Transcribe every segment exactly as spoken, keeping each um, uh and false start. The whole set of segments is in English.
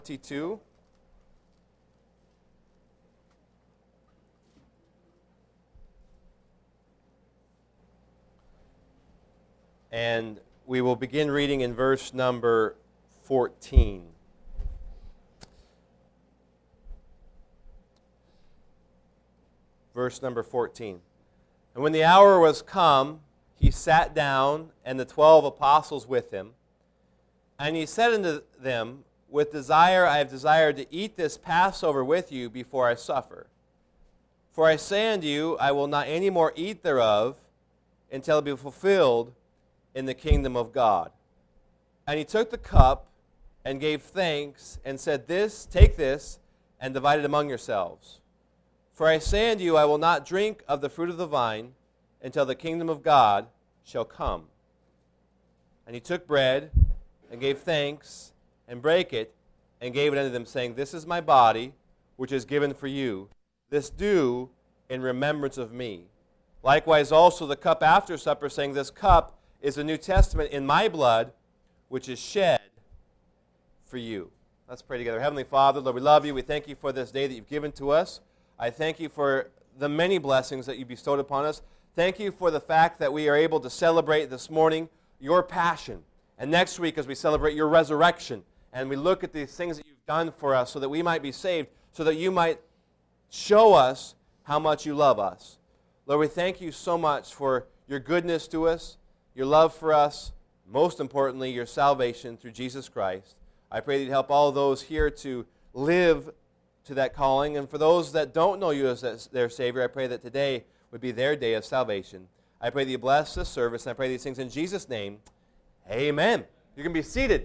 twenty-two. And we will begin reading in verse number fourteen. Verse number fourteen. And when the hour was come, he sat down, and the twelve apostles with him. And he said unto them, With desire I have desired to eat this Passover with you before I suffer. For I say unto you, I will not any more eat thereof until it be fulfilled in the kingdom of God. And he took the cup and gave thanks and said, This, take this, and divide it among yourselves. For I say unto you, I will not drink of the fruit of the vine until the kingdom of God shall come. And he took bread and gave thanks and brake it and gave it unto them, saying, This is my body, which is given for you. This do in remembrance of me. Likewise also the cup after supper, saying, This cup is the New Testament in my blood, which is shed for you. Let's pray together. Heavenly Father, Lord, we love you. We thank you for this day that you've given to us. I thank you for the many blessings that you bestowed upon us. Thank you for the fact that we are able to celebrate this morning your passion. And next week as we celebrate your resurrection, and we look at these things that you've done for us so that we might be saved, so that you might show us how much you love us. Lord, we thank you so much for your goodness to us, your love for us, most importantly, your salvation through Jesus Christ. I pray that you'd help all those here to live to that calling. And for those that don't know you as their Savior, I pray that today would be their day of salvation. I pray that you bless this service, and I pray these things in Jesus' name. Amen. You can be seated.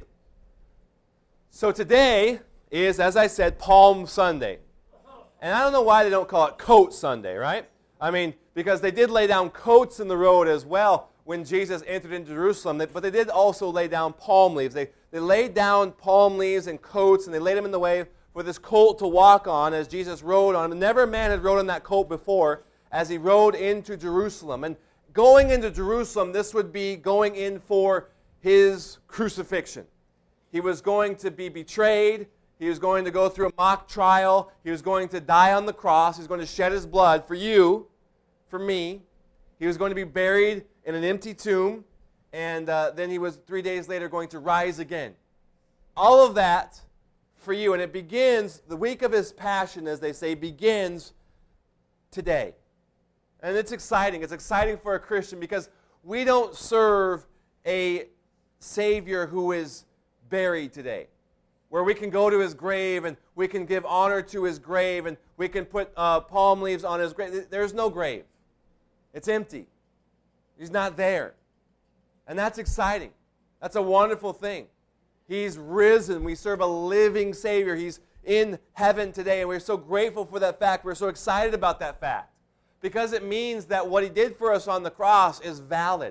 So today is, as I said, Palm Sunday. And I don't know why they don't call it Coat Sunday, right? I mean, because they did lay down coats in the road as well when Jesus entered into Jerusalem, but they did also lay down palm leaves. They, they laid down palm leaves and coats, and they laid them in the way for this colt to walk on as Jesus rode on him. Never a man had rode on that colt before as he rode into Jerusalem. And going into Jerusalem, this would be going in for his crucifixion. He was going to be betrayed. He was going to go through a mock trial. He was going to die on the cross. He was going to shed his blood for you, for me. He was going to be buried in an empty tomb, and uh, then he was three days later going to rise again. All of that for you, and it begins, the week of his passion, as they say, begins today. And it's exciting. It's exciting for a Christian because we don't serve a Savior who is buried today, where we can go to his grave and we can give honor to his grave and we can put uh, palm leaves on his grave. There's no grave. It's empty. He's not there. And that's exciting. That's a wonderful thing. He's risen. We serve a living Savior. He's in heaven today, and we're so grateful for that fact. We're so excited about that fact because it means that what he did for us on the cross is valid.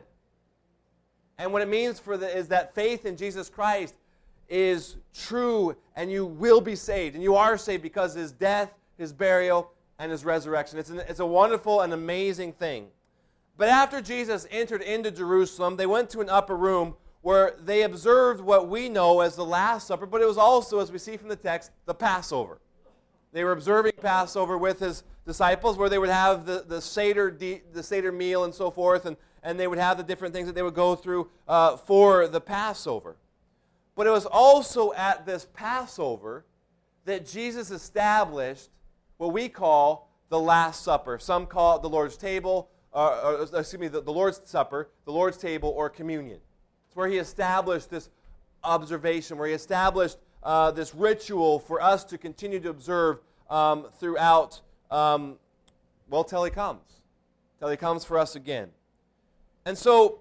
And what it means for the, is that faith in Jesus Christ is true, and you will be saved. And you are saved because of his death, his burial, and his resurrection. It's, an, it's a wonderful and amazing thing. But after Jesus entered into Jerusalem, they went to an upper room where they observed what we know as the Last Supper, but it was also, as we see from the text, the Passover. They were observing Passover with his disciples, where they would have the, the, Seder, the Seder meal and so forth, and, and they would have the different things that they would go through uh, for the Passover. But it was also at this Passover that Jesus established what we call the Last Supper. Some call it the Lord's table, or, or excuse me, the, the Lord's Supper, the Lord's table, or communion. It's where he established this observation, where he established uh, this ritual for us to continue to observe um, throughout, um, well, till he comes. Till he comes for us again. And so,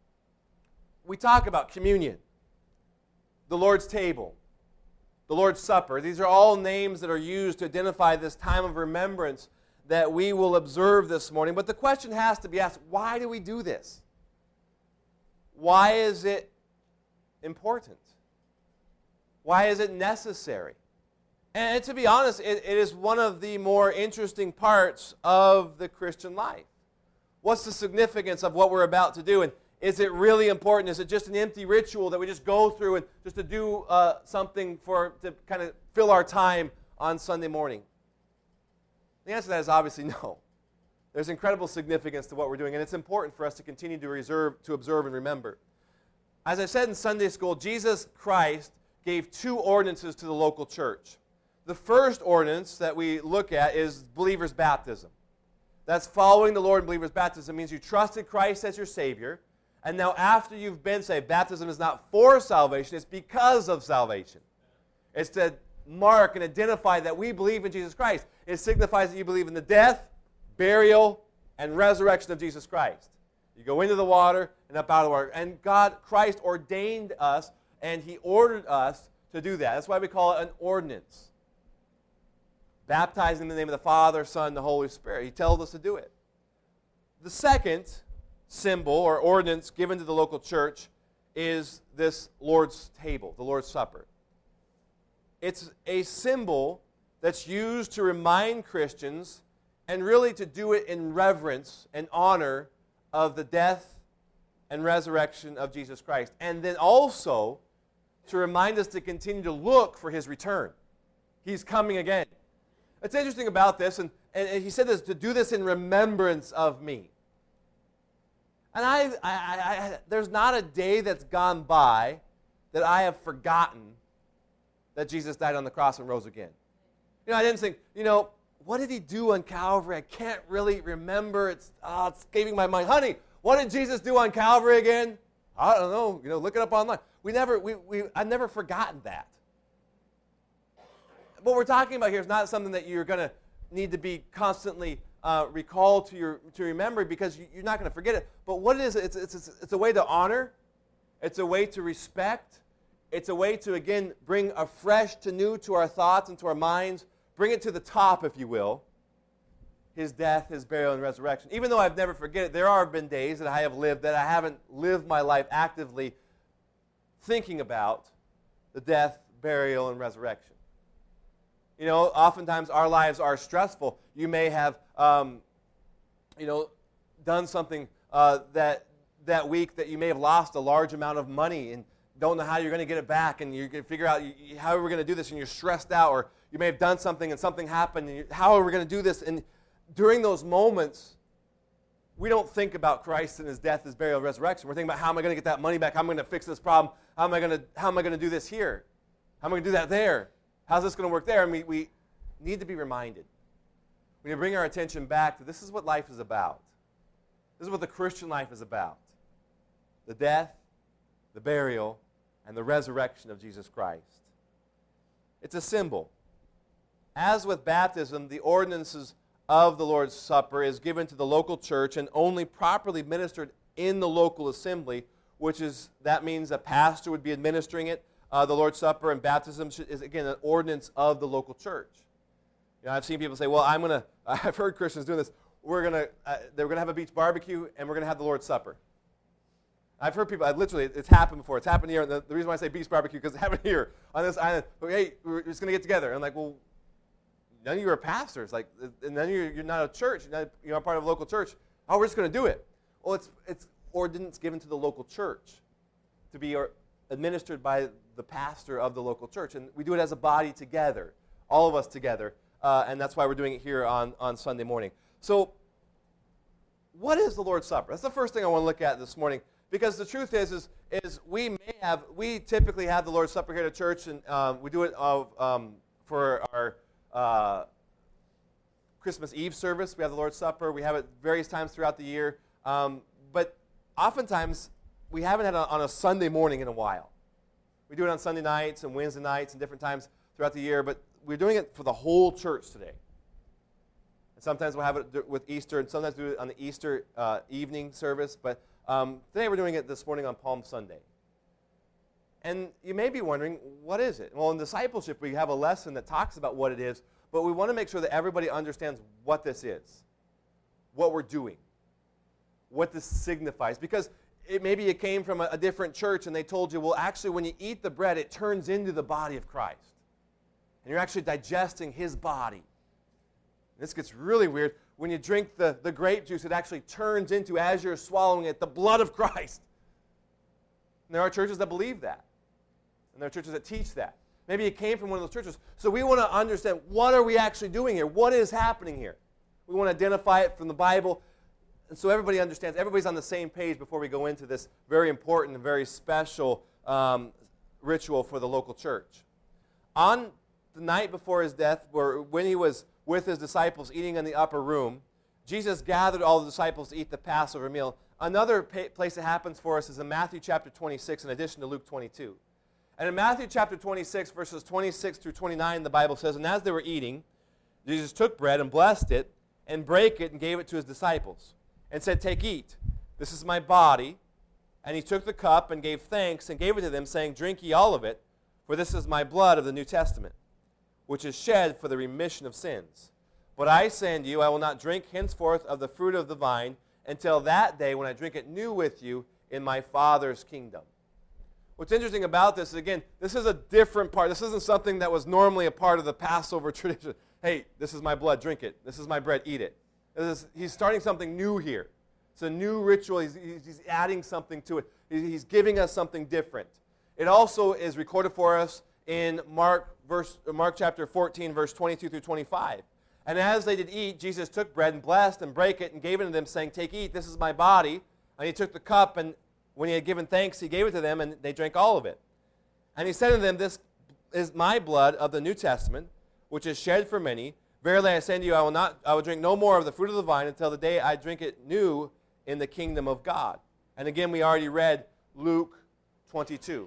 we talk about communion, the Lord's table, the Lord's Supper. These are all names that are used to identify this time of remembrance that we will observe this morning. But the question has to be asked, why do we do this? Why is it important? Why is it necessary? And to be honest, it, it is one of the more interesting parts of the Christian life. What's the significance of what we're about to do? And Is it really important? Is it just an empty ritual that we just go through and just to do uh, something for to kind of fill our time on Sunday morning? The answer to that is obviously no. There's incredible significance to what we're doing, and it's important for us to continue to reserve, to observe and remember. As I said in Sunday school, Jesus Christ gave two ordinances to the local church. The first ordinance that we look at is believer's baptism. That's following the Lord in believer's baptism. It means you trusted Christ as your Savior, and now after you've been saved, baptism is not for salvation, it's because of salvation. It's to mark and identify that we believe in Jesus Christ. It signifies that you believe in the death, burial, and resurrection of Jesus Christ. You go into the water and up out of the water. And God, Christ ordained us, and He ordered us to do that. That's why we call it an ordinance. Baptizing in the name of the Father, Son, and the Holy Spirit. He tells us to do it. The second symbol or ordinance given to the local church is this Lord's table, the Lord's Supper. It's a symbol that's used to remind Christians and really to do it in reverence and honor of the death and resurrection of Jesus Christ. And then also to remind us to continue to look for His return. He's coming again. What's interesting about this, and, and he said this, to do this in remembrance of me. And I, I, I, there's not a day that's gone by that I have forgotten that Jesus died on the cross and rose again. You know, I didn't think, you know, what did He do on Calvary? I can't really remember. It's, oh, it's escaping my mind. Honey, what did Jesus do on Calvary again? I don't know. You know, look it up online. We never, we, we, I've never forgotten that. What we're talking about here is not something that you're going to need to be constantly uh, recalled to your to remember, because you, you're not going to forget it. But what it is, it's, it's, it's, it's a way to honor. It's a way to respect. It's a way to, again, bring afresh to new to our thoughts and to our minds. Bring it to the top, if you will. His death, His burial, and resurrection. Even though I've never forget it, there have been days that I have lived that I haven't lived my life actively thinking about the death, burial, and resurrection. You know, oftentimes our lives are stressful. You may have, um, you know, done something uh, that that week that you may have lost a large amount of money and don't know how you're going to get it back, and you can figure out you, how we're going to do this, and you're stressed out. Or you may have done something and something happened, and you, how are we going to do this? And during those moments, we don't think about Christ and His death, His burial, and resurrection. We're thinking about, how am I going to get that money back? How am I going to fix this problem? How am I going to how am I going to do this here? How am I going to do that there? How's this going to work there? And we, we need to be reminded. We need to bring our attention back to this is what life is about. This is what the Christian life is about. The death, the burial, and the resurrection of Jesus Christ. It's a symbol. As with baptism, the ordinances of the Lord's Supper is given to the local church and only properly ministered in the local assembly, which is, that means a pastor would be administering it. Uh, the Lord's Supper and baptism is, again, an ordinance of the local church. You know, I've seen people say, well, I'm going to, I've heard Christians doing this, we're going to, uh, they're going to have a beach barbecue and we're going to have the Lord's Supper. I've heard people, I've literally, it's happened before. It's happened here. And the, the reason why I say beach barbecue, because it happened here on this island. But, hey, we're just going to get together. And I'm like, well, none of you are pastors. Like, and none of you, you're not a church. You're not, you're not part of a local church. Oh, we're just going to do it. Well, it's, it's ordinance given to the local church to be or, administered by the pastor of the local church. And we do it as a body together, all of us together. Uh, and that's why we're doing it here on, on Sunday morning. So what is the Lord's Supper? That's the first thing I want to look at this morning. Because the truth is, is, is we may have, we typically have the Lord's Supper here at church, and um, we do it of, um, for our uh, Christmas Eve service. We have the Lord's Supper. We have it various times throughout the year. Um, but oftentimes, we haven't had it on a Sunday morning in a while. We do it on Sunday nights and Wednesday nights and different times throughout the year, but we're doing it for the whole church today. And sometimes we'll have it with Easter, and sometimes do it on the Easter uh, evening service, but um, today we're doing it this morning on Palm Sunday. And you may be wondering, what is it? Well, in discipleship, we have a lesson that talks about what it is, but we want to make sure that everybody understands what this is, what we're doing, what this signifies. Because it, maybe you came from a, a different church and they told you, well, actually, when you eat the bread, it turns into the body of Christ. And you're actually digesting His body. This gets really weird. When you drink the, the grape juice, it actually turns into, as you're swallowing it, the blood of Christ. And there are churches that believe that. And there are churches that teach that. Maybe it came from one of those churches. So we want to understand, what are we actually doing here? What is happening here? We want to identify it from the Bible. And so everybody understands, everybody's on the same page before we go into this very important and very special um, ritual for the local church. On the night before his death, where, when he was with his disciples eating in the upper room, Jesus gathered all the disciples to eat the Passover meal. Another pa- place that happens for us is in Matthew chapter twenty-six, in addition to Luke twenty-two. And in Matthew chapter twenty-six, verses twenty-six through twenty-nine, the Bible says, "And as they were eating, Jesus took bread and blessed it, and brake it and gave it to his disciples, and said, 'Take, eat. This is my body.' And he took the cup and gave thanks and gave it to them, saying, 'Drink ye all of it, for this is my blood of the New Testament, which is shed for the remission of sins. But I say unto you, I will not drink henceforth of the fruit of the vine until that day when I drink it new with you in my Father's kingdom.'" What's interesting about this is, again, this is a different part. This isn't something that was normally a part of the Passover tradition. Hey, this is my blood, drink it. This is my bread, eat it. This is, he's starting something new here. It's a new ritual. He's, he's adding something to it. He's giving us something different. It also is recorded for us in Mark, verse, Mark chapter fourteen, verse twenty-two through twenty-five. "And as they did eat, Jesus took bread and blessed and brake it and gave it to them, saying, 'Take, eat, this is my body.' And he took the cup, and when he had given thanks, he gave it to them, and they drank all of it. And he said to them, 'This is my blood of the New Testament, which is shed for many. Verily I say unto you, I will not, I will drink no more of the fruit of the vine until the day I drink it new in the kingdom of God.'" And again, we already read Luke twenty-two.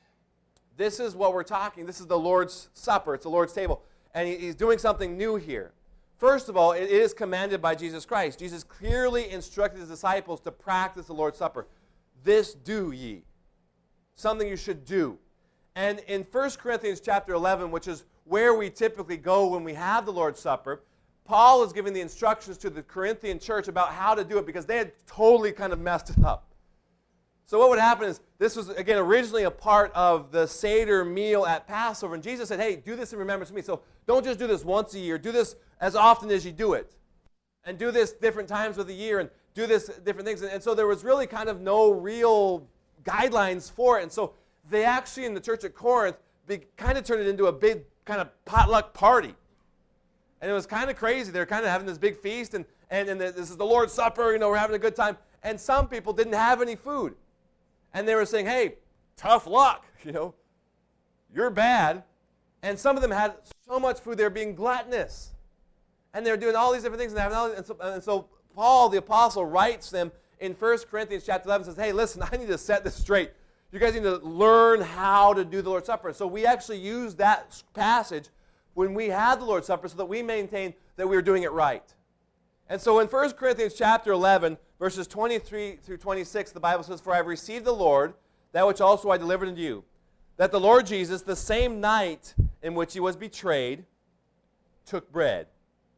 This is what we're talking. This is the Lord's Supper. It's the Lord's table. And he's doing something new here. First of all, it is commanded by Jesus Christ. Jesus clearly instructed his disciples to practice the Lord's Supper. "This do ye." Something you should do. And in First Corinthians chapter eleven, which is where we typically go when we have the Lord's Supper, Paul is giving the instructions to the Corinthian church about how to do it, because they had totally kind of messed it up. So what would happen is, this was, again, originally a part of the Seder meal at Passover. And Jesus said, hey, do this in remembrance of me. So don't just do this once a year. Do this as often as you do it. And do this different times of the year, and do this different things. And, and so there was really kind of no real guidelines for it. And so they actually, in the church at Corinth, they kind of turned it into a big kind of potluck party. And it was kind of crazy. They were kind of having this big feast, and, and, and this is the Lord's Supper, you know, we're having a good time. And some people didn't have any food. And they were saying, hey, tough luck, you know, you're bad. And some of them had so much food, they were being gluttonous. And they were doing all these different things. And, having all, and, so, and so Paul, the apostle, writes them in First Corinthians chapter eleven, says, hey, listen, I need to set this straight. You guys need to learn how to do the Lord's Supper. So we actually use that passage when we had the Lord's Supper so that we maintain that we were doing it right. And so in First Corinthians chapter eleven, verses twenty-three through twenty-six, the Bible says, "For I have received the Lord, that which also I delivered unto you, that the Lord Jesus, the same night in which he was betrayed, took bread.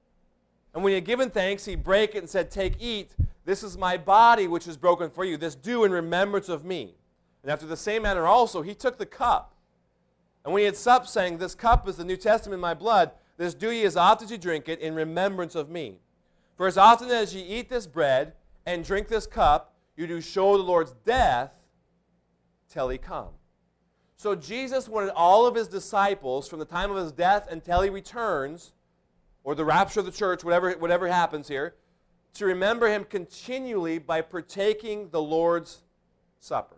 And when he had given thanks, he brake it and said, 'Take, eat, this is my body which is broken for you. This do in remembrance of me.' And after the same manner also, he took the cup. And when he had supped, saying, 'This cup is the New Testament in my blood. This do ye as often as you drink it in remembrance of me. For as often as ye eat this bread and drink this cup, you do show the Lord's death till he come.'" So Jesus wanted all of his disciples, from the time of his death until he returns, or the rapture of the church, whatever, whatever happens here, to remember him continually by partaking the Lord's Supper.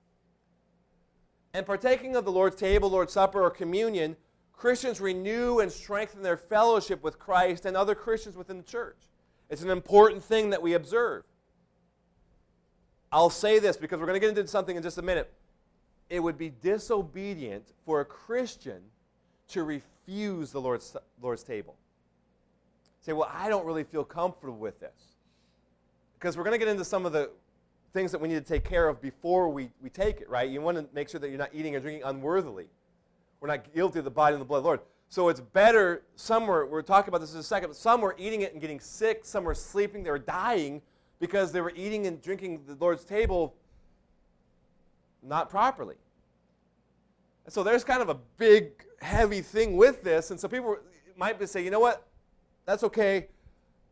And partaking of the Lord's table, Lord's Supper, or communion, Christians renew and strengthen their fellowship with Christ and other Christians within the church. It's an important thing that we observe. I'll say this because we're going to get into something in just a minute. It would be disobedient for a Christian to refuse the Lord's, Lord's table. Say, well, I don't really feel comfortable with this. Because we're going to get into some of the things that we need to take care of before we, we take it, right? You want to make sure that you're not eating or drinking unworthily. We're not guilty of the body and the blood of the Lord. So it's better, some were, we're talking about this in a second, but some were eating it and getting sick, some were sleeping, they were dying because they were eating and drinking the Lord's table not properly. And so there's kind of a big, heavy thing with this, and so people might be saying, you know what, that's okay,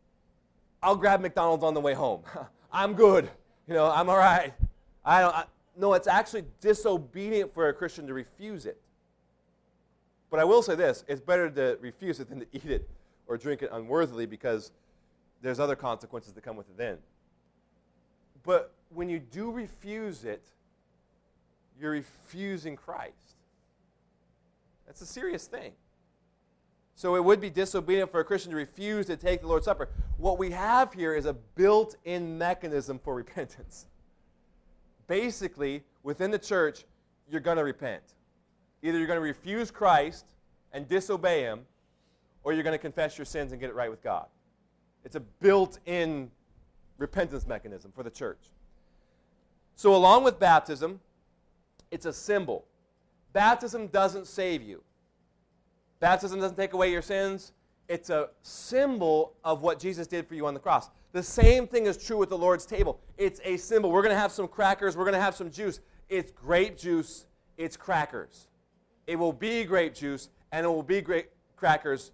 I'll grab McDonald's on the way home. I'm good, you know, I'm all right. I don't, I, no, it's actually disobedient for a Christian to refuse it. But I will say this, it's better to refuse it than to eat it or drink it unworthily, because there's other consequences that come with it then. But when you do refuse it, you're refusing Christ. That's a serious thing. So it would be disobedient for a Christian to refuse to take the Lord's Supper. What we have here is a built-in mechanism for repentance. Basically, within the church, you're going to repent. Either you're going to refuse Christ and disobey him, or you're going to confess your sins and get it right with God. It's a built-in repentance mechanism for the church. So along with baptism, it's a symbol. Baptism doesn't save you. Baptism doesn't take away your sins. It's a symbol of what Jesus did for you on the cross. The same thing is true with the Lord's table. It's a symbol. We're going to have some crackers. We're going to have some juice. It's grape juice. It's crackers. It will be grape juice, and it will be grape crackers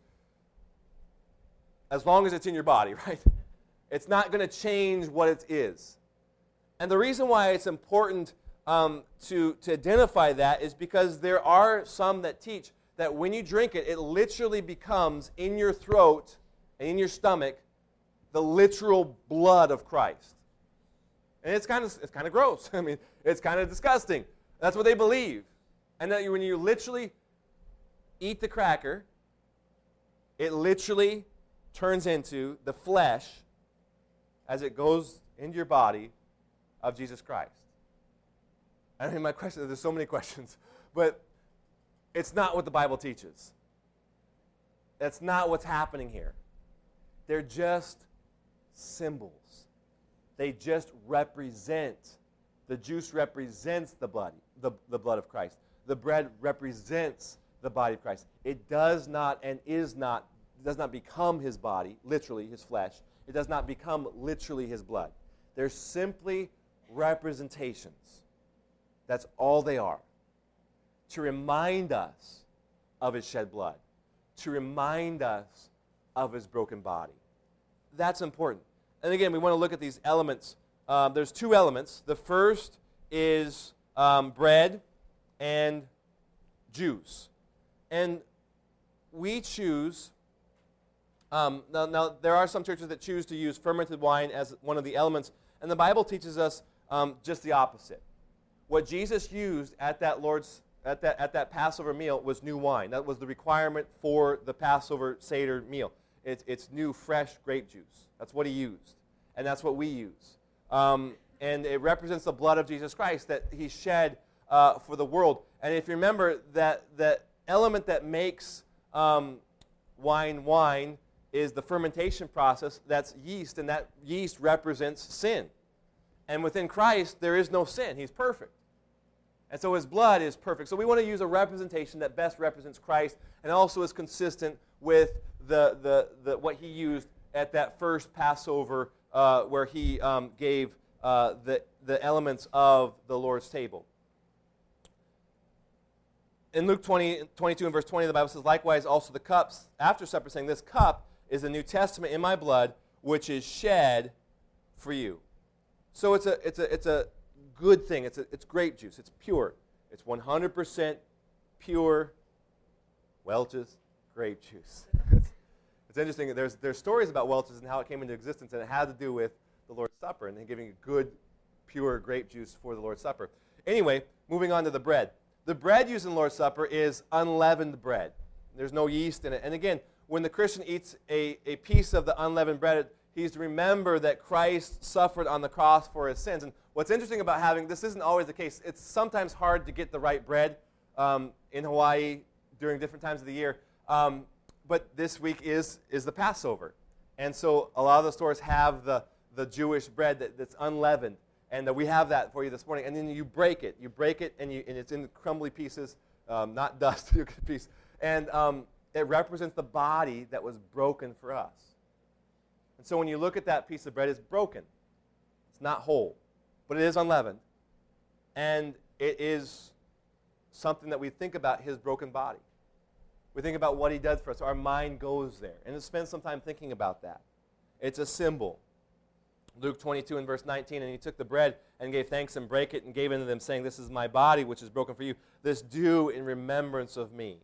as long as it's in your body, right? It's not going to change what it is. And the reason why it's important um, to, to identify that is because there are some that teach that when you drink it, it literally becomes in your throat and in your stomach the literal blood of Christ. And it's kind of it's kind of gross. I mean, it's kind of disgusting. That's what they believe. And that when you literally eat the cracker, it literally turns into the flesh as it goes into your body of Jesus Christ. I mean, my question, there's so many questions, but it's not what the Bible teaches. That's not what's happening here. They're just symbols. They just represent. The juice represents the blood, the, the blood of Christ. The bread represents the body of Christ. It does not and is not, does not become his body, literally his flesh. It does not become literally his blood. They're simply representations. That's all they are. To remind us of his shed blood. To remind us of his broken body. That's important. And again, we want to look at these elements. Um, there's two elements. The first is um, bread and juice. And we choose, um, now, now there are some churches that choose to use fermented wine as one of the elements, and the Bible teaches us um, just the opposite. What Jesus used at that Lord's at that at that Passover meal was new wine. That was the requirement for the Passover Seder meal. It's it's new, fresh grape juice. That's what he used, and that's what we use. Um, and it represents the blood of Jesus Christ that he shed uh, for the world. And if you remember, that that element that makes um, wine wine is the fermentation process. That's yeast, and that yeast represents sin. And within Christ, there is no sin. He's perfect. And so his blood is perfect. So we want to use a representation that best represents Christ and also is consistent with the, the, the what he used at that first Passover uh, where he um, gave uh, the, the elements of the Lord's table. In Luke twenty, twenty-two and verse twenty, the Bible says, likewise also the cups, after supper, saying, this cup is the New Testament in my blood, which is shed for you. So it's a it's a it's a good thing. It's a, it's grape juice. It's pure. It's one hundred percent pure Welch's grape juice. it's, it's interesting. There's there's stories about Welch's and how it came into existence, and it had to do with the Lord's Supper and giving a good, pure grape juice for the Lord's Supper. Anyway, moving on to the bread. The bread used in the Lord's Supper is unleavened bread. There's no yeast in it. And again, when the Christian eats a, a piece of the unleavened bread, he's to remember that Christ suffered on the cross for his sins. And what's interesting about having, this isn't always the case. It's sometimes hard to get the right bread um, in Hawaii during different times of the year. Um, but this week is, is the Passover. And so a lot of the stores have the, the Jewish bread that, that's unleavened. And uh, we have that for you this morning. And then you break it. You break it, and, you, and it's in crumbly pieces, um, not dust, piece. And um, it represents the body that was broken for us. And so when you look at that piece of bread, it's broken. It's not whole, but it is unleavened. And it is something that we think about his broken body. We think about what he does for us. Our mind goes there. And spend some time thinking about that. It's a symbol. Luke twenty-two and verse nineteen, and he took the bread and gave thanks and brake it and gave unto them, saying, this is my body, which is broken for you. This do in remembrance of me.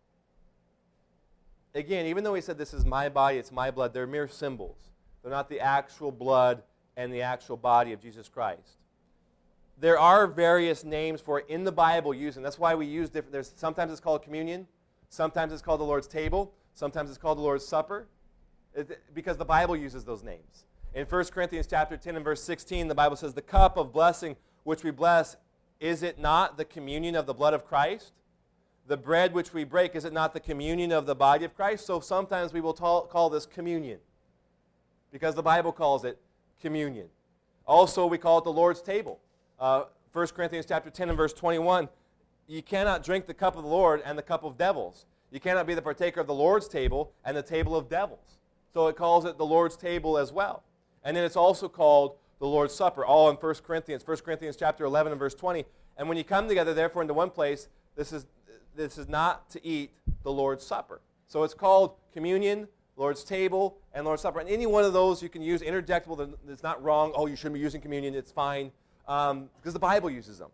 Again, even though he said this is my body, it's my blood, they're mere symbols. They're not the actual blood and the actual body of Jesus Christ. There are various names for it in the Bible used, and that's why we use different. There's, sometimes it's called communion. Sometimes it's called the Lord's table. Sometimes it's called the Lord's supper, it, because the Bible uses those names. In First Corinthians chapter ten and verse sixteen, the Bible says, the cup of blessing which we bless, is it not the communion of the blood of Christ? The bread which we break, is it not the communion of the body of Christ? So sometimes we will ta- call this communion, because the Bible calls it communion. Also, we call it the Lord's table. Uh, First Corinthians chapter ten and verse twenty-one, you cannot drink the cup of the Lord and the cup of devils. You cannot be the partaker of the Lord's table and the table of devils. So it calls it the Lord's table as well. And then it's also called the Lord's Supper, all in First Corinthians. First Corinthians chapter eleven and verse twenty. And when you come together, therefore, into one place, this is this is not to eat the Lord's Supper. So it's called communion, Lord's table, and Lord's Supper. And any one of those you can use interjectable. It's not wrong. Oh, you shouldn't be using communion. It's fine. Um, because the Bible uses them.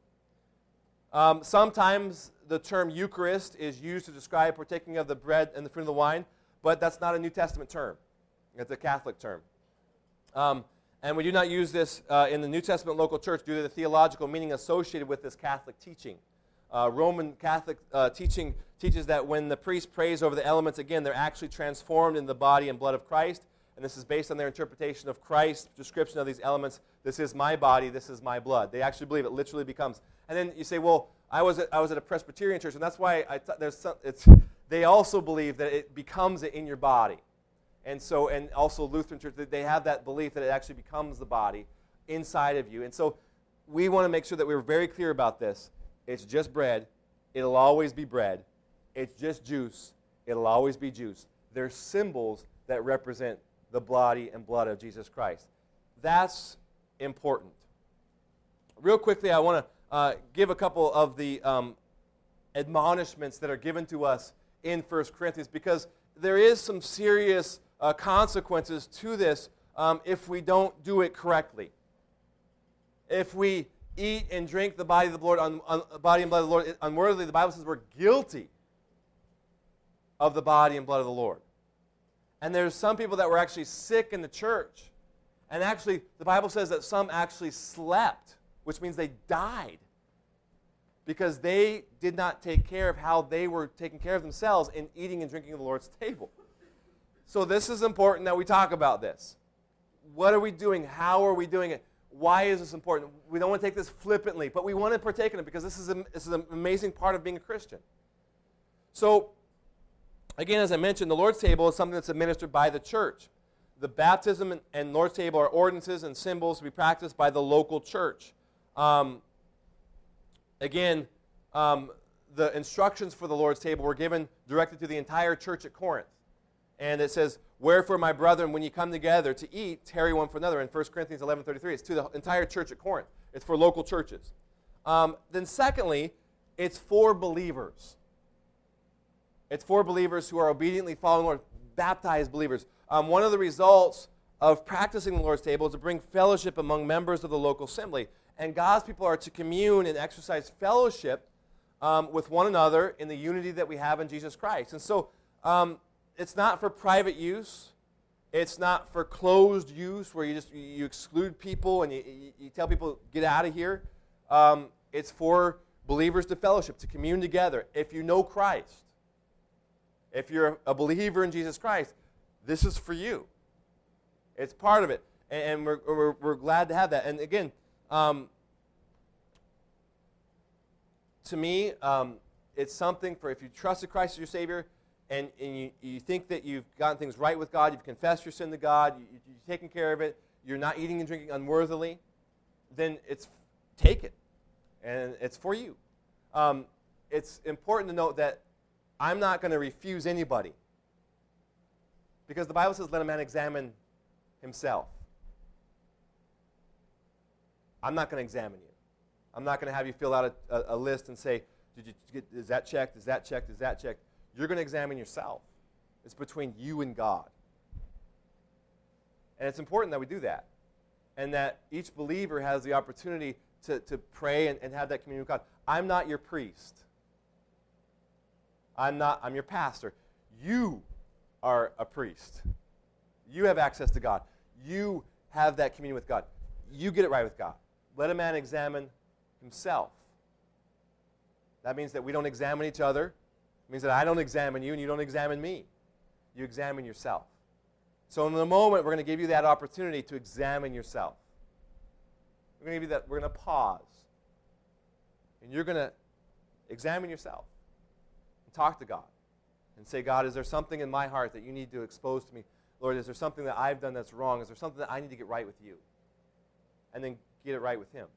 Um, sometimes the term Eucharist is used to describe partaking of the bread and the fruit of the wine, but that's not a New Testament term. It's a Catholic term. Um, and we do not use this uh, in the New Testament local church due to the theological meaning associated with this Catholic teaching. Uh, Roman Catholic uh, teaching teaches that when the priest prays over the elements, again, they're actually transformed in the body and blood of Christ. And this is based on their interpretation of Christ's description of these elements. This is my body, this is my blood. They actually believe it literally becomes. And then you say, well, I was at, I was at a Presbyterian church, and that's why I th- there's some, it's, they also believe that it becomes it in your body. And so, and also Lutheran church, they have that belief that it actually becomes the body inside of you. And so we want to make sure that we're very clear about this. It's just bread. It'll always be bread. It's just juice. It'll always be juice. They're symbols that represent the body and blood of Jesus Christ. That's important. Real quickly, I want to uh, give a couple of the um, admonishments that are given to us in First Corinthians, because there is some serious uh, consequences to this um, if we don't do it correctly. If we eat and drink the body of the Lord, un, un, body and blood of the Lord unworthily, the Bible says we're guilty of the body and blood of the Lord. And there's some people that were actually sick in the church. And actually, the Bible says that some actually slept, which means they died, because they did not take care of how they were taking care of themselves in eating and drinking of the Lord's table. So this is important that we talk about this. What are we doing? How are we doing it? Why is this important? We don't want to take this flippantly, but we want to partake in it because this is, a, this is an amazing part of being a Christian. So, again, as I mentioned, the Lord's table is something that's administered by the church. The baptism and, and Lord's table are ordinances and symbols to be practiced by the local church. Um, again, um, the instructions for the Lord's table were given directly to the entire church at Corinth. And it says, wherefore, my brethren, when you come together to eat, tarry one for another. In First Corinthians eleven thirty-three, it's to the entire church at Corinth. It's for local churches. Um, then secondly, it's for believers. It's for believers who are obediently following the Lord, baptized believers. Um, one of the results of practicing the Lord's table is to bring fellowship among members of the local assembly. And God's people are to commune and exercise fellowship um, with one another in the unity that we have in Jesus Christ. And so um, it's not for private use. It's not for closed use where you just you exclude people and you, you, you tell people, get out of here. Um, it's for believers to fellowship, to commune together. If you know Christ, if you're a believer in Jesus Christ, this is for you. It's part of it. And, and we're, we're, we're glad to have that. And again, um, to me, um, it's something for if you trusted Christ as your Savior and, and you, you think that you've gotten things right with God, you've confessed your sin to God, you, you're taking care of it, you're not eating and drinking unworthily, then it's take it. And it's for you. Um, it's important to note that I'm not going to refuse anybody, because the Bible says, let a man examine himself. I'm not going to examine you. I'm not going to have you fill out a, a, a list and say, Did you get, is that checked, is that checked, is that checked? You're going to examine yourself. It's between you and God. And it's important that we do that. and that each believer has the opportunity to, to pray and, and have that communion with God. I'm not your priest. I'm not, I'm your pastor. You are a priest. You have access to God. You have that communion with God. You get it right with God. Let a man examine himself. That means that we don't examine each other. It means that I don't examine you and you don't examine me. You examine yourself. So in a moment, we're going to give you that opportunity to examine yourself. We're going to give you that. We're going to pause. And you're going to examine yourself and talk to God and say, God, is there something in my heart that you need to expose to me? Lord, is there something that I've done that's wrong? Is there something that I need to get right with you? And then get it right with him.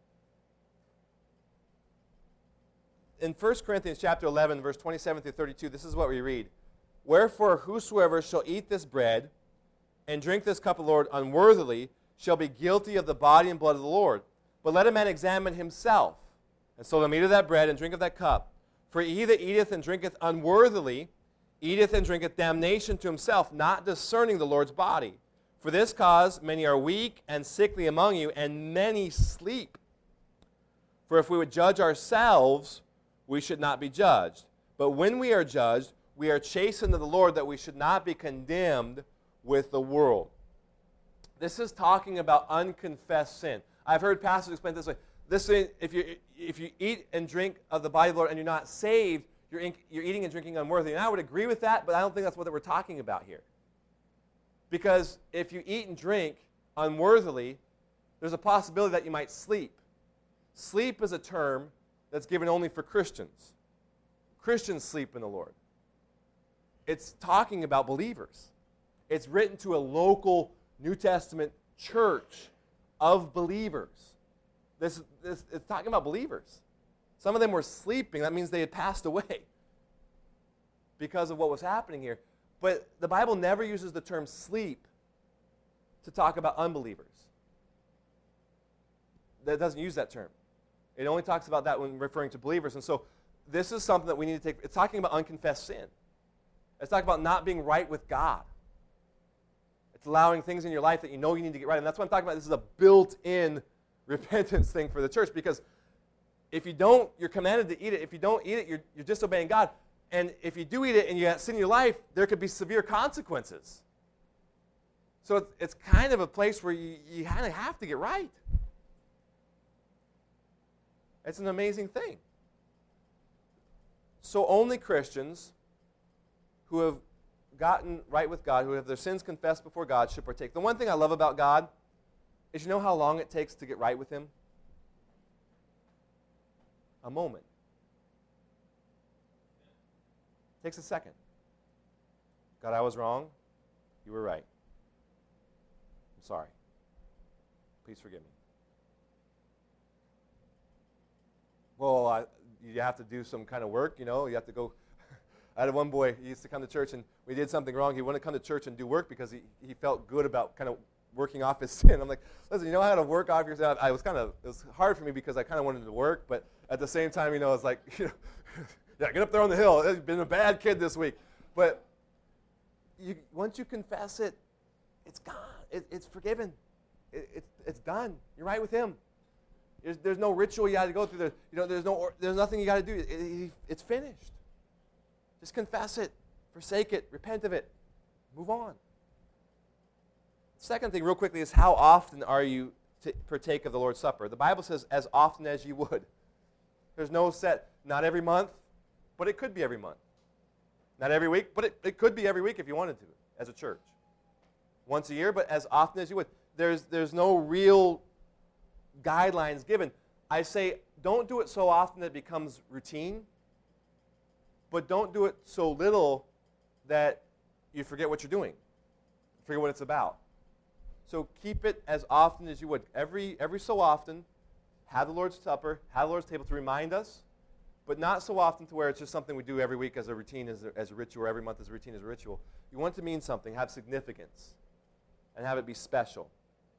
In First Corinthians chapter eleven, verse twenty-seven through thirty-two, this is what we read. Wherefore, whosoever shall eat this bread and drink this cup of the Lord unworthily shall be guilty of the body and blood of the Lord. But let a man examine himself. And so let him eat of that bread and drink of that cup. For he that eateth and drinketh unworthily eateth and drinketh damnation to himself, not discerning the Lord's body. For this cause many are weak and sickly among you, and many sleep. For if we would judge ourselves, we should not be judged. But when we are judged, we are chastened of the Lord, that we should not be condemned with the world. This is talking about unconfessed sin. I've heard pastors explain it this way. This thing, if you if you eat and drink of the body of the Lord and you're not saved, you're, in, you're eating and drinking unworthily. And I would agree with that, but I don't think that's what we're talking about here. Because if you eat and drink unworthily, there's a possibility that you might sleep. Sleep is a term that's given only for Christians. Christians sleep in the Lord. It's talking about believers. It's written to a local New Testament church of believers. This, this it's talking about believers. Some of them were sleeping. That means they had passed away because of what was happening here. But the Bible never uses the term sleep to talk about unbelievers. It doesn't use that term. It only talks about that when referring to believers. And so this is something that we need to take. It's talking about unconfessed sin. It's talking about not being right with God. It's allowing things in your life that you know you need to get right. And that's what I'm talking about. This is a built-in repentance thing for the church, because if you don't, you're commanded to eat it. If you don't eat it, you're, you're disobeying God. And if you do eat it and you have sin in your life, there could be severe consequences. So it's, it's kind of a place where you, you kind of have to get right. It's an amazing thing. So only Christians who have gotten right with God, who have their sins confessed before God, should partake. The one thing I love about God is, you know how long it takes to get right with him? A moment. It takes a second. God, I was wrong. You were right. I'm sorry. Please forgive me. Well, I, you have to do some kind of work, you know. You have to go. I had one boy, he used to come to church, and we did something wrong. He wanted to come to church and do work because he, he felt good about kind of working off his sin. I'm like, listen, you know how to work off your sin? I was kind of, it was hard for me because I kind of wanted to work, but at the same time, you know, it's like, you know, yeah, get up there on the hill. I've been a bad kid this week. But you, once you confess it, it's gone. It, it's forgiven. It, it, it's done. You're right with him. There's, there's no ritual you got to go through. There, you know, there's no, there's nothing you got to do. It, it, it's finished. Just confess it, forsake it, repent of it, move on. Second thing, real quickly, is how often are you to partake of the Lord's Supper? The Bible says, as often as you would. There's no set, not every month, but it could be every month. Not every week, but it, it could be every week if you wanted to, as a church. Once a year, but as often as you would. There's, there's no real guidelines given. I say, don't do it so often that it becomes routine, but don't do it so little that you forget what you're doing, forget what it's about. So keep it as often as you would. Every, every so often, have the Lord's Supper, have the Lord's table to remind us, but not so often to where it's just something we do every week as a routine, as a, as a ritual, or every month as a routine, as a ritual. You want it to mean something, have significance, and have it be special.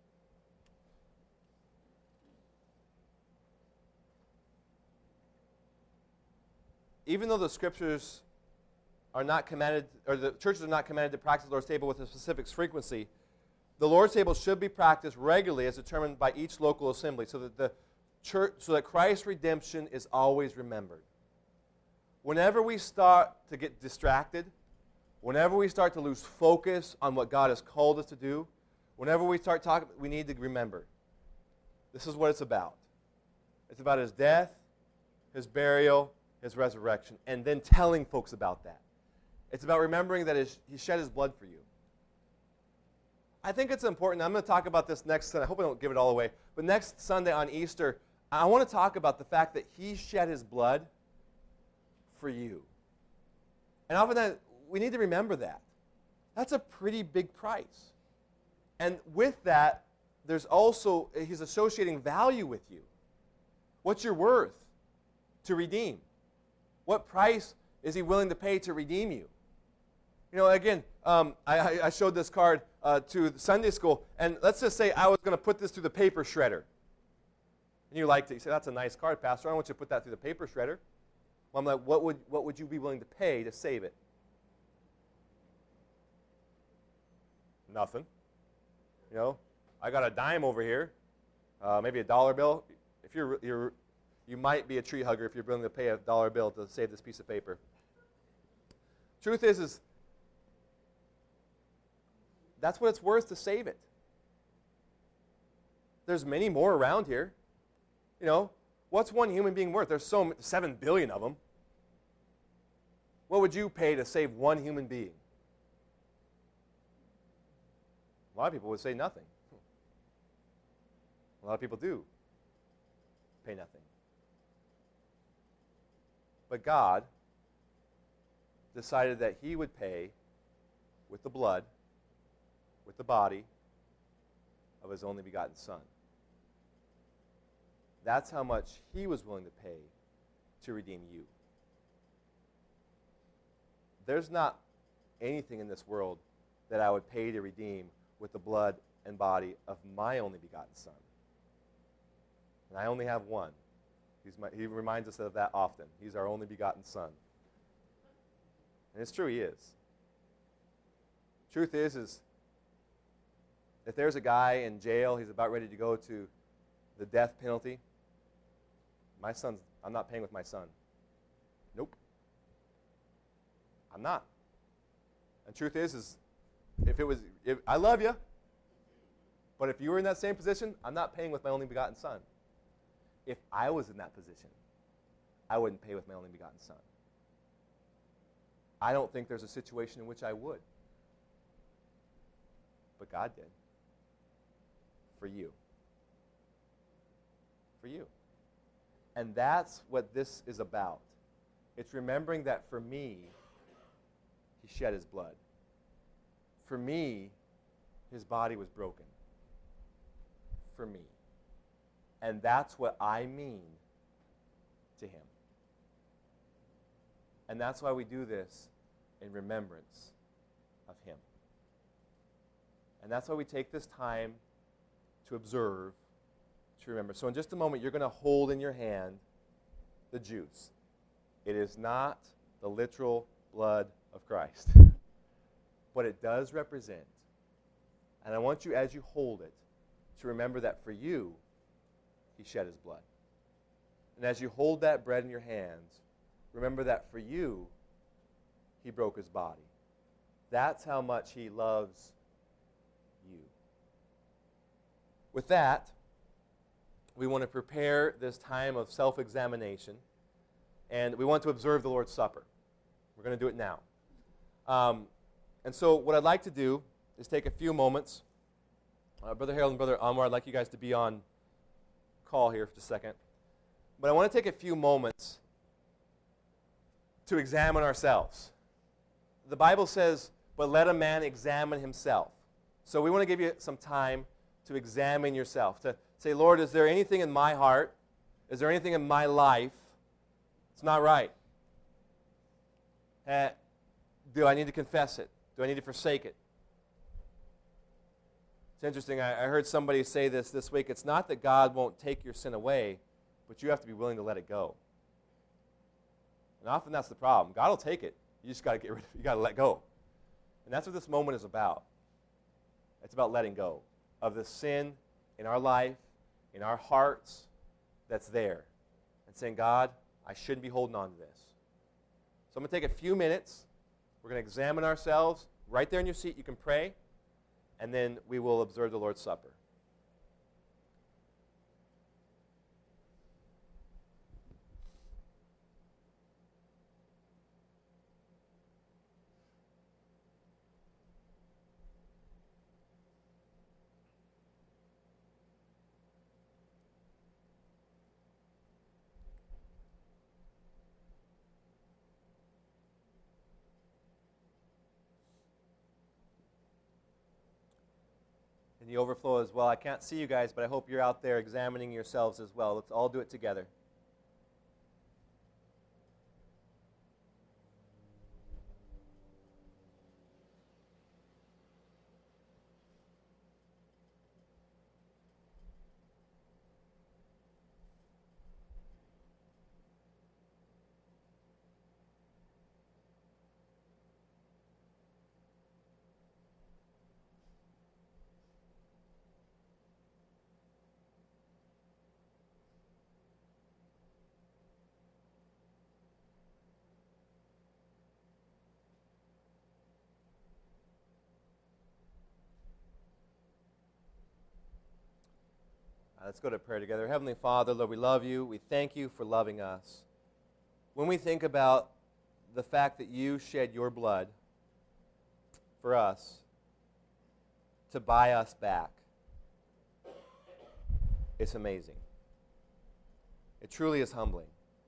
Even though the scriptures are not commanded, or the churches are not commanded to practice the Lord's table with a specific frequency, the Lord's table should be practiced regularly as determined by each local assembly so that the church, so that Christ's redemption is always remembered. Whenever we start to get distracted, whenever we start to lose focus on what God has called us to do, whenever we start talking, we need to remember, this is what it's about. It's about his death, his burial, his resurrection, and then telling folks about that. It's about remembering that his, he shed his blood for you. I think it's important. I'm going to talk about this next Sunday. I hope I don't give it all away. But next Sunday on Easter, I want to talk about the fact that he shed his blood for you. And often that, we need to remember that. That's a pretty big price. And with that, there's also, he's associating value with you. What's your worth to redeem? What price is he willing to pay to redeem you? You know, again, um, I, I showed this card uh, to Sunday school, and let's just say I was going to put this through the paper shredder. And you liked it. You say, that's a nice card, Pastor. I want you to put that through the paper shredder. Well, I'm like, what would, what would you be willing to pay to save it? Nothing. You know, I got a dime over here, uh, maybe a dollar bill. If you're, you're, you might be a tree hugger if you're willing to pay a dollar bill to save this piece of paper. Truth is, is that's what it's worth to save it. There's many more around here. You know, what's one human being worth? There's so seven billion of them. What would you pay to save one human being? A lot of people would say nothing. A lot of people do pay nothing. But God decided that he would pay with the blood, with the body of his only begotten Son. That's how much he was willing to pay to redeem you. There's not anything in this world that I would pay to redeem with the blood and body of my only begotten Son. And I only have one. He's my, he reminds us of that often. He's our only begotten Son. And it's true, he is. Truth is, is if there's a guy in jail, he's about ready to go to the death penalty, my son's, I'm not paying with my son. Nope. I'm not. And truth is, is if it was, if, I love you, but if you were in that same position, I'm not paying with my only begotten Son. If I was in that position, I wouldn't pay with my only begotten Son. I don't think there's a situation in which I would. But God did. For you. For you. And that's what this is about. It's remembering that for me, he shed his blood. For me, his body was broken. For me. And that's what I mean to him. And that's why we do this in remembrance of him. And that's why we take this time to observe, to remember. So in just a moment, you're going to hold in your hand the juice. It is not the literal blood of Christ, but it does represent. And I want you, as you hold it, to remember that for you, he shed his blood. And as you hold that bread in your hands, remember that for you, he broke his body. That's how much he loves you. With that, we want to prepare this time of self-examination, and we want to observe the Lord's Supper. We're going to do it now. Um, and so what I'd like to do is take a few moments. Uh, Brother Harold and Brother Anwar, I'd like you guys to be on call here for just a second. But I want to take a few moments to examine ourselves. The Bible says, but let a man examine himself. So we want to give you some time to examine yourself, to say, Lord, is there anything in my heart, is there anything in my life that's not right? Uh, do I need to confess it? Do I need to forsake it? It's interesting, I, I heard somebody say this this week, it's not that God won't take your sin away, but you have to be willing to let it go. And often that's the problem. God will take it. You just got to get rid of it. You got to let go. And that's what this moment is about. It's about letting go of the sin in our life, in our hearts, that's there. And saying, God, I shouldn't be holding on to this. So I'm going to take a few minutes. We're going to examine ourselves. Right there in your seat, you can pray. And then we will observe the Lord's Supper. The overflow as well. I can't see you guys, but I hope you're out there examining yourselves as well. Let's all do it together. Uh, let's go to prayer together. Heavenly Father, Lord, we love you. We thank you for loving us. When we think about the fact that you shed your blood for us to buy us back, it's amazing. It truly is humbling.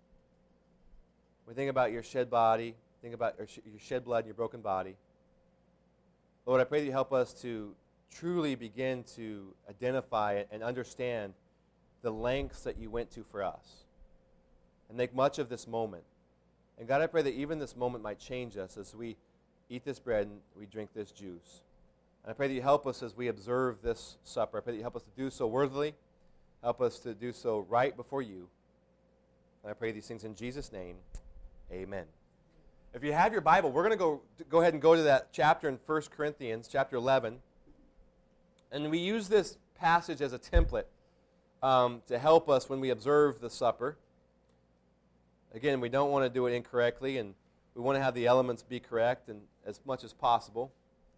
We think about your shed body, think about your shed blood and your broken body. Lord, I pray that you help us to truly begin to identify and understand the lengths that you went to for us and make much of this moment. And God, I pray that even this moment might change us as we eat this bread and we drink this juice. And I pray that you help us as we observe this supper. I pray that you help us to do so worthily, help us to do so right before you. And I pray these things in Jesus' name. Amen. If you have your Bible, we're going to go go ahead and go to that chapter in First Corinthians, chapter eleven. And we use this passage as a template um, to help us when we observe the supper. Again, we don't want to do it incorrectly, and we want to have the elements be correct and as much as possible.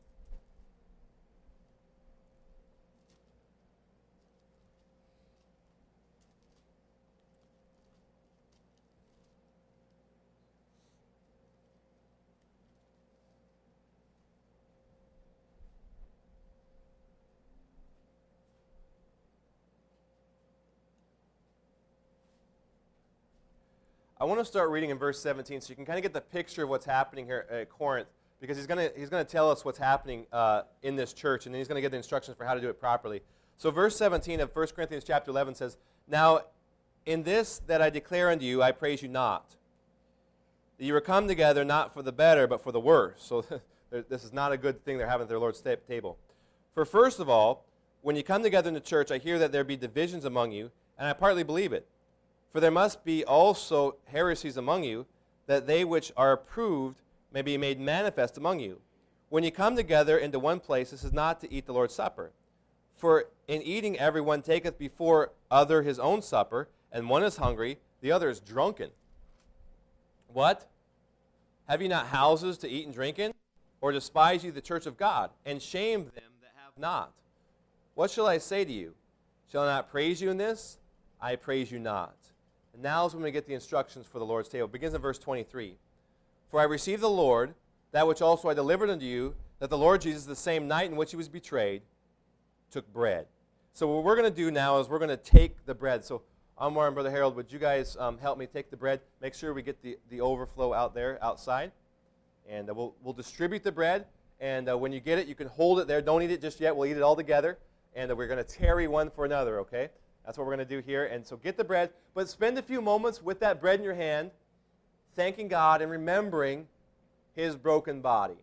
I want to start reading in verse seventeen so you can kind of get the picture of what's happening here at Corinth, because he's going to he's going to tell us what's happening uh, in this church, and then he's going to get the instructions for how to do it properly. So verse seventeen of First Corinthians chapter eleven says, "Now in this that I declare unto you, I praise you not, that you are come together not for the better, but for the worse." So this is not a good thing they're having at their Lord's table. "For first of all, when you come together in the church, I hear that there be divisions among you, and I partly believe it. For there must be also heresies among you, that they which are approved may be made manifest among you. When you come together into one place, this is not to eat the Lord's Supper. For in eating everyone taketh before other his own supper, and one is hungry, the other is drunken. What? Have ye not houses to eat and drink in? Or despise ye the church of God, and shame them that have not? What shall I say to you? Shall I not praise you in this? I praise you not." And now is when we get the instructions for the Lord's table. It begins in verse twenty-three. "For I received the Lord, that which also I delivered unto you, that the Lord Jesus, the same night in which he was betrayed, took bread." So what we're going to do now is we're going to take the bread. So Amar and Brother Harold, would you guys um, help me take the bread? Make sure we get the, the overflow out there, outside. And uh, we'll, we'll distribute the bread. And uh, when you get it, you can hold it there. Don't eat it just yet. We'll eat it all together. And uh, we're going to tarry one for another, okay? That's what we're going to do here. And so get the bread, but spend a few moments with that bread in your hand, thanking God and remembering his broken body.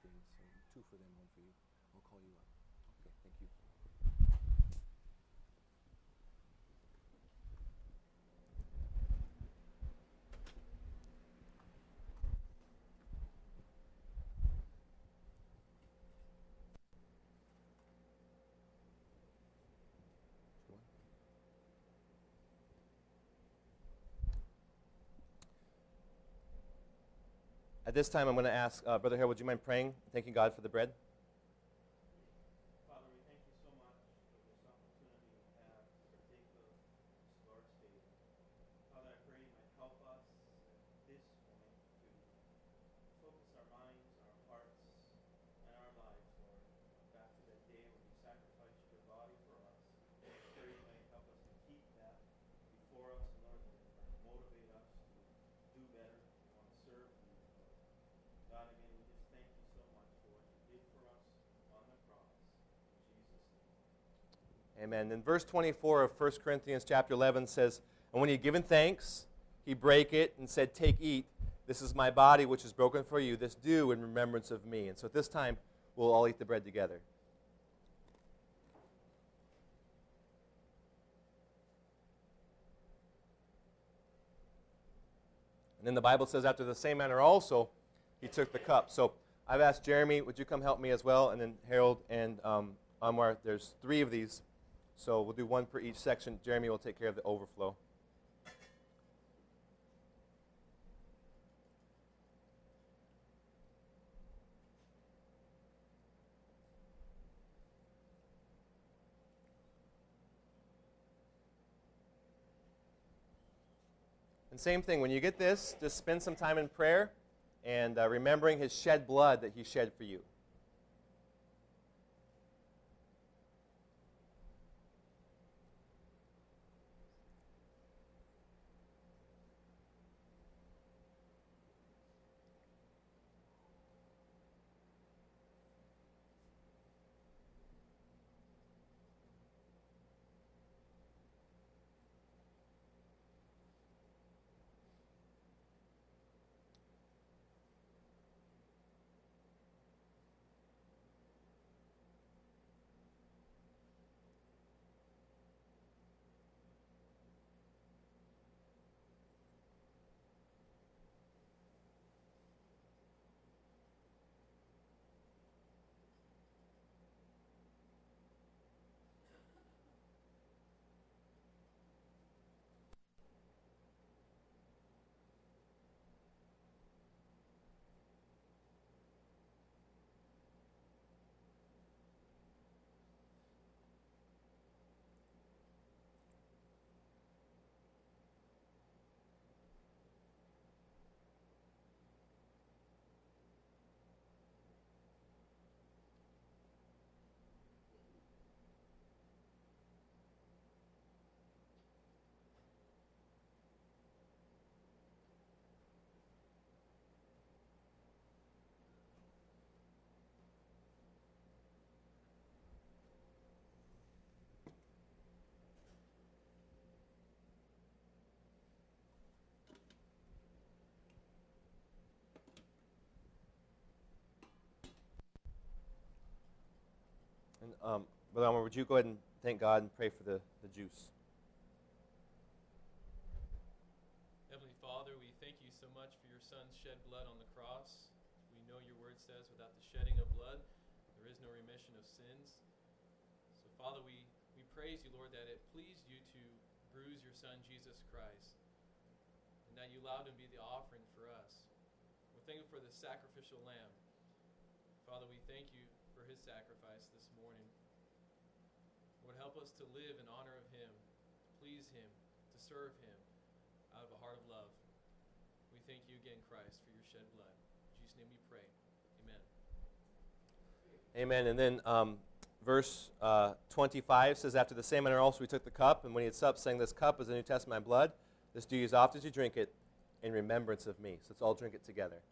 things. So two for them, one for you. I'll call you up. Okay, thank you. At this time, I'm going to ask uh, Brother Harold, would you mind praying, thanking God for the bread? Father, we thank you so much for this opportunity we have to partake of this Lord's table. Father, I pray you might help us at this point to focus our minds, our hearts, and our lives, Lord, back to that day when you sacrificed your body for us. I pray you might help us to keep that before us, and Lord, that it might motivate us to do better, to want to serve you, Lord. God, again, we just thank you so much for what you did for us on the cross. In Jesus' name. Amen. And verse twenty-four of First Corinthians chapter eleven says, "And when he had given thanks, he brake it and said, 'Take, eat. This is my body, which is broken for you. This do in remembrance of me.'" And so at this time, we'll all eat the bread together. And then the Bible says, after the same manner also, he took the cup. So I've asked Jeremy, would you come help me as well? And then Harold and um, Anwar, there's three of these. So we'll do one per each section. Jeremy will take care of the overflow. And same thing, when you get this, just spend some time in prayer and uh, remembering his shed blood that he shed for you. And um, Brother Elmer, would you go ahead and thank God and pray for the, the juice? Heavenly Father, we thank you so much for your Son's shed blood on the cross. We know your word says without the shedding of blood, there is no remission of sins. So Father, we, we praise you, Lord, that it pleased you to bruise your Son, Jesus Christ, and that you allowed him to be the offering for us. We're thankful for the sacrificial lamb. Father, we thank you for his sacrifice this morning. Lord, help us to live in honor of him, to please him, to serve him out of a heart of love. We thank you again, Christ, for your shed blood. In Jesus' name we pray. Amen. Amen. And then um, verse uh, twenty-five says, "After the same manner also we took the cup, and when he had supped, saying, 'This cup is the New Testament my blood. This do ye as often as you drink it in remembrance of me.'" So let's all drink it together.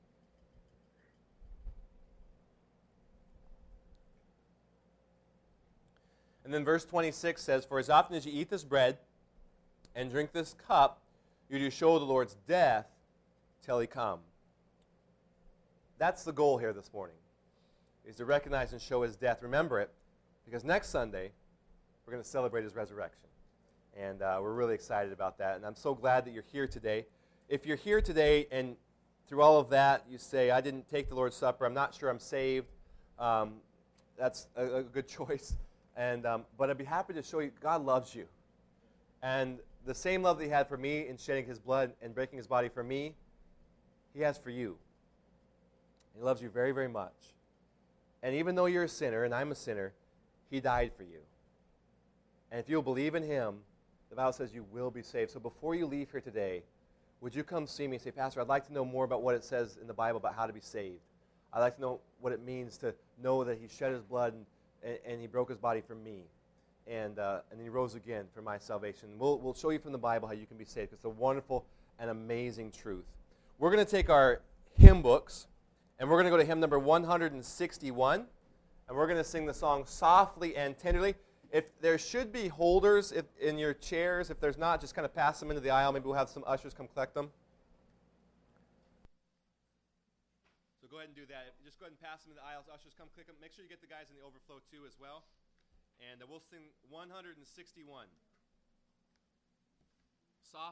And then verse twenty-six says, "For as often as you eat this bread and drink this cup, you do show the Lord's death till he come." that's the goal here this morning, is to recognize and show his death. Remember it, because next Sunday, we're going to celebrate his resurrection. And uh, we're really excited about that. And I'm so glad that you're here today. If you're here today and through all of that, you say, I didn't take the Lord's Supper, I'm not sure I'm saved, um, that's a, a good choice. And um, but I'd be happy to show you God loves you. And the same love that he had for me in shedding his blood and breaking his body for me, he has for you. He loves you very, very much. And even though you're a sinner and I'm a sinner, he died for you. And if you'll believe in him, the Bible says you will be saved. So before you leave here today, would you come see me and say, Pastor, I'd like to know more about what it says in the Bible about how to be saved. I'd like to know what it means to know that he shed his blood and, and, and he broke his body for me. And, uh, and he rose again for my salvation. We'll, we'll show you from the Bible how you can be saved. It's a wonderful and amazing truth. We're going to take our hymn books, and we're going to go to hymn number one hundred sixty-one, and we're going to sing the song Softly and Tenderly. If there should be holders if, in your chairs, if there's not, just kind of pass them into the aisle. Maybe we'll have some ushers come collect them. So go ahead and do that. Just go ahead and pass them in the aisles. Ushers, come click them. Make sure you get the guys in the overflow too as well. And uh, we'll sing one hundred sixty-one.